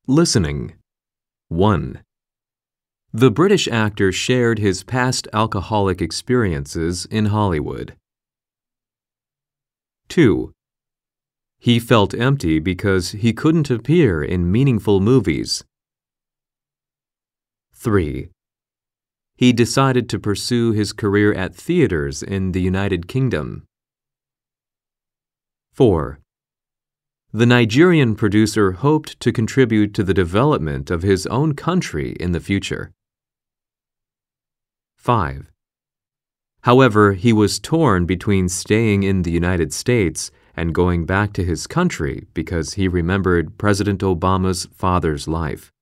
Listening. 1. The British actor shared his past alcoholic experiences in Hollywood. 2. He felt empty because he couldn't appear in meaningful movies. 3. He decided to pursue his career at theaters in the United Kingdom. 4. The Nigerian producer hoped to contribute to the development of his own country in the future. 5. However, he was torn between staying in the United States and going back to his country because he remembered President Obama's father's life.